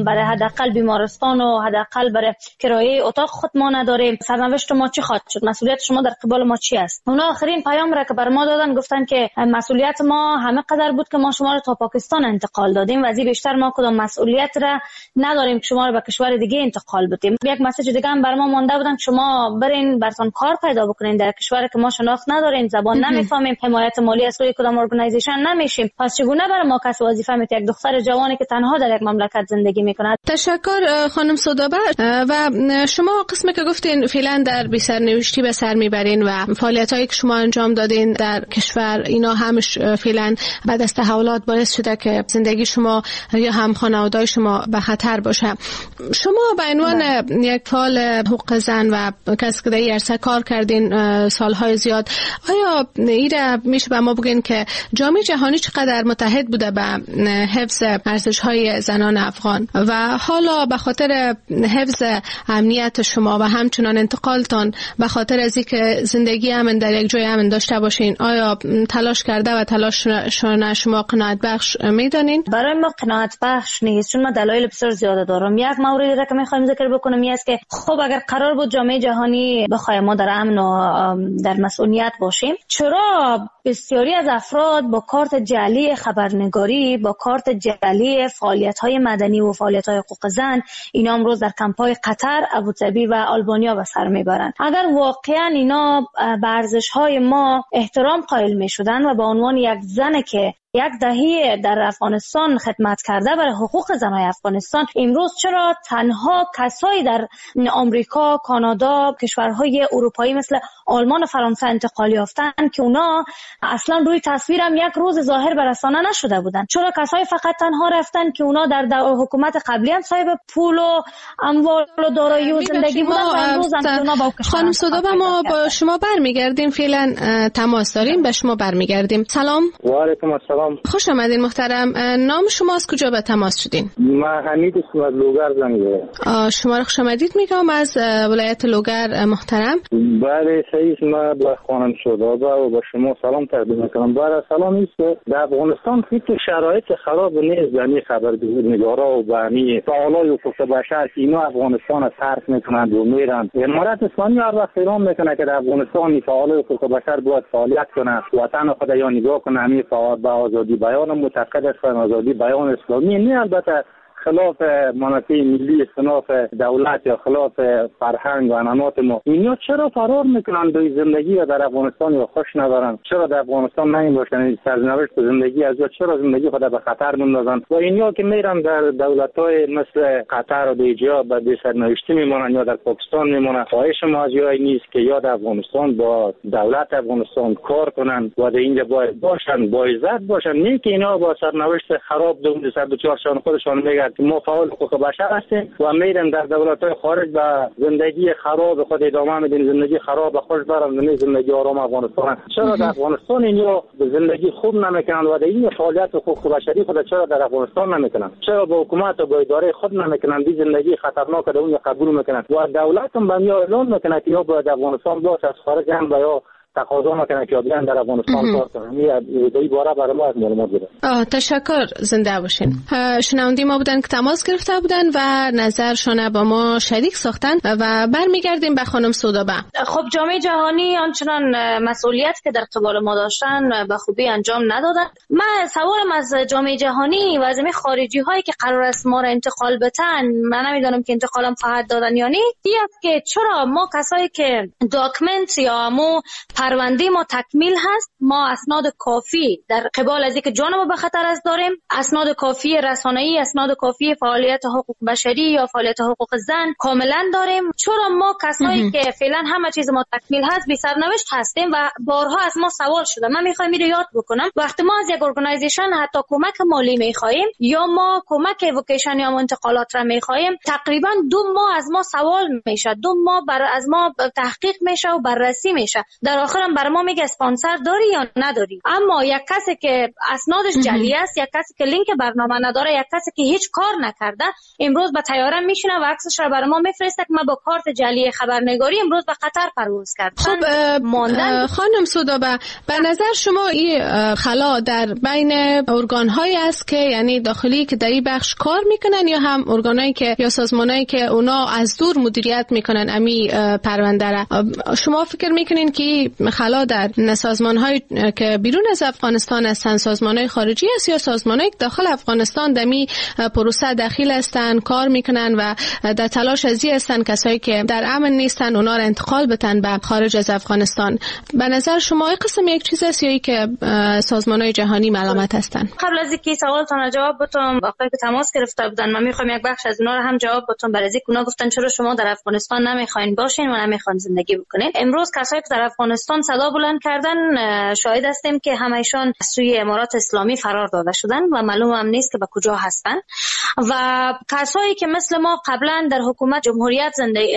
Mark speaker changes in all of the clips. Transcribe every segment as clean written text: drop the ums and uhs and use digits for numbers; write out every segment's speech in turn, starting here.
Speaker 1: نداریم، برای حداقل بیمارستان و حداقل برای کرایه اتاق خود ما نداریم. سرنوشت ما چی خواهد شد؟ مسئولیت شما در قبال ما چی است؟ اونا آخرین پیام را که بر ما دادن گفتن که مسئولیت ما همه قدر بود که ما شما را تا پاکستان انتقال دادیم و از این بیشتر ما کدام مسئولیت را نداریم که شما را به کشور دیگه انتقال بدیم. یک مسیج دیگه هم بر ما مانده بودن که شما برین براتون کار پیدا بکنین در کشوری که ما شناخت نداریم، زبان نمیفهمیم، حمایت مالی از روی کدام ارگانایزیشن نمیشیم. پس چگونه برای ما کس وظیفه میده یک دختر جوانی که تنها در یک مملکت زندگی میکند؟
Speaker 2: تشکر خانم سودابه. و شما قسمی که گفتین فعلا در بی سرنوشتی به سر میبرین و فعالیتایی که شما انجام دادین در کشور اینا همش فعلا بعد از تحولات باعث شده که زندگی شما یا هم خانواده شما به خطر باشه. شما به عنوان یک فعال حقوق زن و کسی که در این عرصه کار کردین سالهای زیاد، آیا ایره میشه به ما بگین که جامعه جهانی چقدر متحد بوده به حفظ ارزش‌های زنان افغان و حالا به خاطر حفظ امنیت شما و همچنان انتقالتان به خاطر از اینکه زندگی امن در یک جای امن داشته باشین، آیا تلاش کرده و تلاش شما قناعت بخش میدانین؟
Speaker 1: برای ما قناعت بخش نیست، چون ما دلایل بسیار زیاده دارم. یک موردی را که میخوایم ذکر بکنم این است که خب اگر قرار بود جامعه جهانی بخواد ما در امن و در مسئولیت باشیم، چرا بسیاری از افراد با کارت جعلی خبرنگاری، با کارت جعلی فعالیت‌های مدنی و فعالیت‌های حقوق زن اینا امروز در کمپ‌های قطر، ابوظبی و آلبانیا به سر میبرند؟ اگر واقعا اینا به ارزش‌های ما احترام قائل می‌شدن و به عنوان یک زن که یک دهه در افغانستان خدمت کرده برای حقوق زنای افغانستان، امروز چرا تنها کسایی در آمریکا، کانادا، کشورهای اروپایی مثل آلمان و فرانسه انتقال یافتن که اونا اصلا روی تصویر هم یک روز ظاهر به رسانه نشده بودن؟ چرا کسایی فقط تنها رفتن که اونا در حکومت قبلی هم صاحب پول و اموال و دارایی و زندگی بودن و امروز هم اونا با
Speaker 2: خانم سودابه ما با شما برمیگردیم، فعلا تماس داریم، به شما برمیگردیم. سلام.
Speaker 3: و علیکم السلام.
Speaker 2: خوش آمدین محترم. نام شما از کجا به تماس شدین؟
Speaker 3: من حمید اسم از لوگر زنگ زدم.
Speaker 2: شما را خوش آمدید میگم از ولایت لوگر محترم.
Speaker 3: بله صحیح. من با خانم سودابه و با شما سلام تقدیم میکنم. برای سلام است که در افغانستان فکر شرایط خراب نیست، یعنی خبرنگارا و بانی فعالای حقوق بشر اینا افغانستان را ترک میکنند و میرن. امارت اسلامی هر وقت اعلام میکنه که در افغانستان فعالای حقوق بشر باید فعالیت کنه، وطن خود یا نگاه کنه، همین فعال به آزادی بیان معتقد است، آزادی بیان اسلامی نه البته خلاف منافع ملی، خلاف دولت یا خلاف فرهنگ و عنعنات ما. اینا چرا فرار میکنن به زندگی و در افغانستان یا خوش ندارن؟ چرا در افغانستان نمیباشن؟ سرنوشت زندگی از چرا زندگی خود به خطر میندازن؟ و اینا که میرن در دولت‌های مثل قطر و دیجا به بی سرنوشتی میمونن یا در پاکستان میمونن. خواهش ما از جای نیست که یا در افغانستان با دولت افغانستان کار کنن و در اینجا باید باشن، با عزت باشن، نه که اینا با سرنوشت خراب دوم سر دوچارشان خودشان میگن ما فعال حقوق بشر هستیم و میرن در دولت‌های خارج به زندگی خراب خود ادامه میدن، زندگی خراب خوش دارن، زندگی آرام افغانستان. چرا در افغانستان اینا زندگی خوب نمیکنن و در این فعالیت حقوق بشری خود چرا در افغانستان نمیکنن؟ چرا با حکومت و با اداره خود نمیکنن؟ دی زندگی خطرناک در اون قبول میکنن و دولت هم به ما اعلام میکنه که یا باید افغانستان باشه، از خارج هم یا تقاضا میکنه که بیان در افغانستان کار کنن. این باره برای ما از معلومات بده.
Speaker 2: تشکر، زنده باشین. شنوندی ما بودن که تماس گرفته بودن و نظرشون با ما شریک ساختن و برمیگردیم به خانم سودابه.
Speaker 1: خب جامعه جهانی آنچنان مسئولیت که در قبال ما داشتن به خوبی انجام ندادن. من سوالم از جامعه جهانی و از خارجی هایی که قرار است ما را انتقال بدن، من نمیدونم که انتقالم خواهد دادن یا نه، که چرا ما کسایی که داکمنت یا مو پرونده ما تکمیل هست، ما اسناد کافی در قبال از اینکه جان ما به خطر است داریم، اسناد کافی رسانه‌ای، اسناد کافی فعالیت حقوق بشری یا فعالیت حقوق زن کاملا داریم. چرا ما کسایی که فعلا همه چیز ما تکمیل هست بی سرنوشت هستیم و بارها از ما سوال شده. من میخوام اینو یاد بکنم، وقتی ما از یک ارگانایزیشن حتی کمک مالی میخوایم یا ما کمک ایوکیشن یا انتقالات را میخوایم، تقریبا 2 ماه از ما سوال میشه، 2 ماه از ما تحقیق میشه و بررسی میشه. در آخرم بر ما میگه اسپانسر داری یا نداری. اما یک کسی که اسنادش جعلی است، یک کسی که لینک برنامه نداره، یک کسی که هیچ کار نکرده، امروز به طیاره میشینه و عکسش را برای ما میفرسته که ما با کارت جعلی خبرنگاری امروز به قطر پرواز کردم.
Speaker 2: خب خانم سودابه، به نظر شما این خلا در بین ارگان‌هایی است که یعنی داخلی که در این بخش کار میکنن یا هم ارگانایی که یا سازمانایی که اونا از دور مدیریت میکنن امی پرونده را؟ شما فکر میکنین که خلا در سازمان‌هایی که بیرون از افغانستان هستند سازمان‌های خارجی است یا سازمان‌هایی که داخل افغانستان دمی پروسه داخل هستند کار میکنن و در تلاش ازی هستند کسایی که در امن نیستن اونا را انتقال بدن به خارج از افغانستان؟ به نظر شما این قسم یک چیز است یا ای که سازمان‌های جهانی ملامت هستند؟
Speaker 1: قبل از اینکه سوالتون جواب بدم، وقتی که تماس گرفته بودن من میخوام یک بخش از اونا رو هم جواب بدم. برای اینکه اونا گفتن چرا شما در افغانستان نمیخواین باشین و نمیخواین زندگی بکنین. امروز کسایی که در افغانستان صدا بلند کردن شاهد هستیم که همایشان سوی امارات اسلامی فرار داده شدن و معلوم هم نیست که به کجا هستن. و کسایی که مثل ما قبلا در حکومت جمهوریت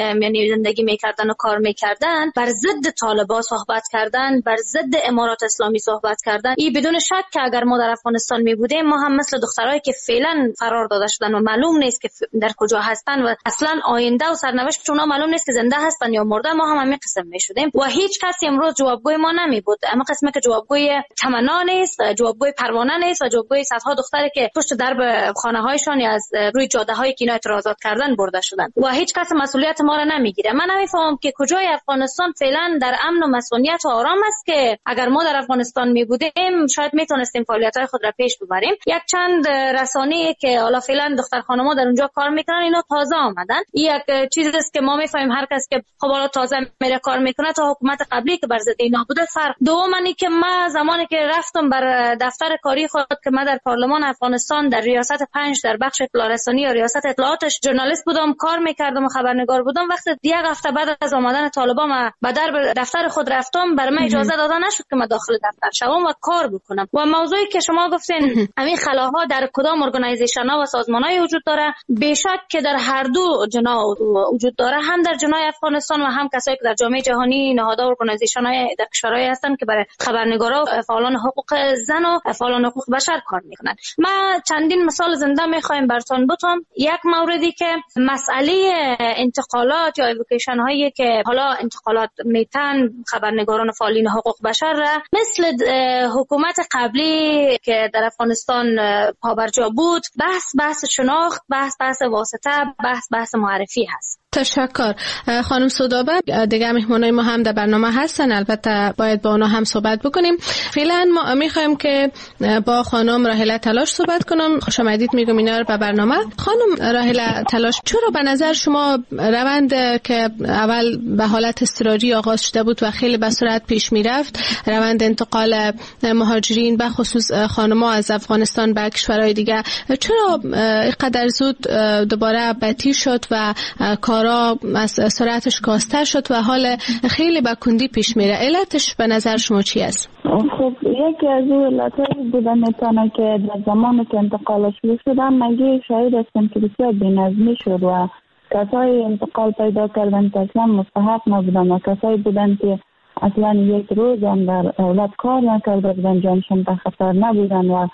Speaker 1: زندگی میکردن و کار میکردن، بر ضد طالبان صحبت کردن، بر ضد امارات اسلامی صحبت کردن، این بدون شک که اگر ما در افغانستان می بودیم ما هم مثل دخترایی که فعلا فرار داده شدن و معلوم نیست که در کجا هستن و اصلا آینده و سرنوشت اونا معلوم نیست که زنده هستن یا مرده، ما هم همین قسم می شدیم و هیچ کسی امروز جوابگوی ما نمی بود. اما قسمی که جوابگوی تمنا نیست، جوابگوی پروانه نیست و جوابگوی صدها دختری که پشت درب خانه هایشان یا از روی جاده هایی که اینا اعتراضات کردن برده شدن و هیچ کس مسئولیت ما را نمیگیره. من نمیفهمم که کجای افغانستان فعلا در امن و مسئولیت و آرام است که اگر ما در افغانستان می بودیم شاید میتونستیم فعالیت‌های خود را پیش ببریم. یک چند رسانه‌ای که حالا فعلا دختر خانم‌ها در اونجا کار میکنن اینا تازه آمدن. یک چیزی است که ما میفهمیم هر کس که خب حالا تازه میره کار میکنه تا حکومت قبلی که بر ضد اینا بوده فرق. دومانی که ما زمانی که رفتم بر دفتر کاری خود که من در پارلمان افغانستان در ریاست 5 در بخش اطلاع رسانی یا ریاست اطلاعاتش ژورنالیست بودم، کار میکردم و خبرنگار بودم. وقتی یک هفته بعد از آمدن طالبان ما به در دفتر خود رفتم، برای من اجازه داده نشد که من داخل دفتر شوم و کار بکنم. و موضوعی که شما گفتین همین خلاها در کدام ارگانایزیشن ها و سازمان های وجود داره، بیشک که در هر دو جناح وجود داره، هم در جناح افغانستان و هم کسایی که در جامعه جهانی نهادها و ارگانایزیشن های در کشورهای هستن که برای خبرنگارا و فعالان حقوق زن و فعالان حقوق بشر کار میکنن. ما چندین مثال زنده میخوایم براتون بگم. یک موردی که مسئله انتقالات یا ایوکیشن هایی که حالا انتقالات میتن خبرنگاران و فعالین حقوق بشر را مثل حکومت قبلی که در افغانستان پابرجا بود، بحث شناخت، بحث واسطه، بحث معرفی هست.
Speaker 2: تشکر خانم سودابه. دیگه مهمانای ما هم در برنامه هستن، البته باید با اونا هم صحبت بکنیم. فعلا ما میخوایم که با خانم راهله تلاش صحبت کنم. خوش آمدید میگم اینا رو به برنامه. خانم راهله تلاش، چرا به نظر شما روند که اول به حالت اضطراری آغاز شده بود و خیلی به سرعت پیش میرفت، روند انتقال مهاجرین به خصوص خانم‌ها از افغانستان به کشورهای دیگه، چرا اینقدر زود دوباره بدتر شد و کارا از سرعتش کاسته شد و حال خیلی به کندی پیش میره؟ علتش به نظر شما چی است؟
Speaker 4: خب یکی از این علتهای بودن میتونه که در زمانی که انتقال شروع شدن مگه شاید هستم که بسیار بی‌نظمی شد و کسای انتقال پیدا کردن که اصلا مستحق نبودن و کسایی بودن که اصلا یک روز هم در اولاد کار نکرده بودن، جانشان به خطر نبودن و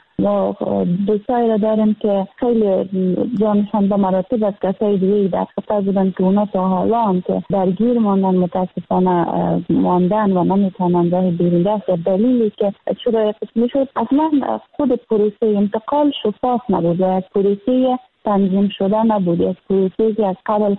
Speaker 4: دوستایی را داریم که خیلی جانشان به مراتب از کسای دیگه در خطر بودن که اونا تا حالا هم که درگیر ماندن متاسفانه ماندن و نمیتونن راه بیرون رفت. دلیلی که چرا قسمی شد اصلا خود پروسه انتقال شفاف نبود و یک پروسه تنظیم شده نبود، یک پروسه که از قبل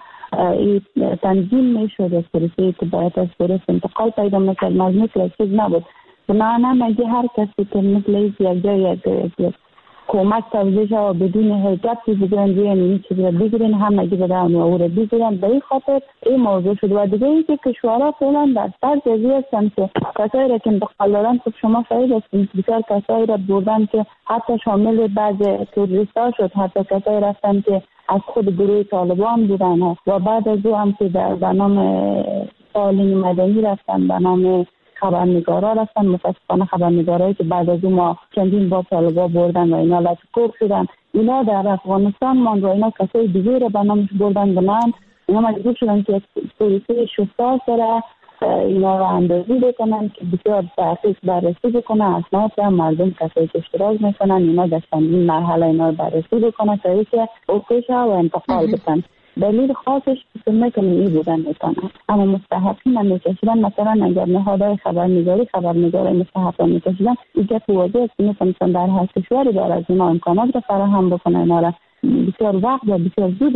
Speaker 4: تنظیم میشد، یک پروسه که باید از درست انتقال پیدا میکرد، مثل چیز نبود. بنابراین اگه هر کسی که مثل یک جای کمک توضیح و بدون حرکت بگیرن بیان این چیز را بگیرن، هم اگه بدن و او را بگیرن، به این خاطر این موضوع شد. و دیگه این که کشورها فعلا در فرض ازی هستن که کسایی را که انتقال دارن، خب شما شاید هستین بسیار کسایی را بردن که حتی شامل بعض توریست ها شد، حتی کسایی رفتن که از خود گروه طالبان بودن و بعد از او هم که در نام فعالین مدنی رفتن، به نام خبرنگارا رفتن. متاسفانه خبرنگارایی که بعد از اون ما چندین بار طالبان بردن و اینا لطکوب شدن، اینا در افغانستان ماند و اینا کسای دیگه رو به نامش بردن. بنان اینا مجبور شدن که پروسه شفاف را اینا رو اندازی بکنن که بسیار دقیق بررسی بکنه اسناد و مردم کسایی که اشتراک میکنن اینا در چندین مرحله اینا رو بررسی بکنه تا اینکه اوکیش و انتقال بکنن. دلیل خاصش که ای بودن میتونه، اما مستحقین هم میکشیدن. مثلا اگر نهادهای خبرنگاری مستحقان میکشیدن اینکه واضح است که مثلا در هر کشوری داره از اینا امکانات رو فراهم بکنه، اینا را بسیار وقت و بسیار زود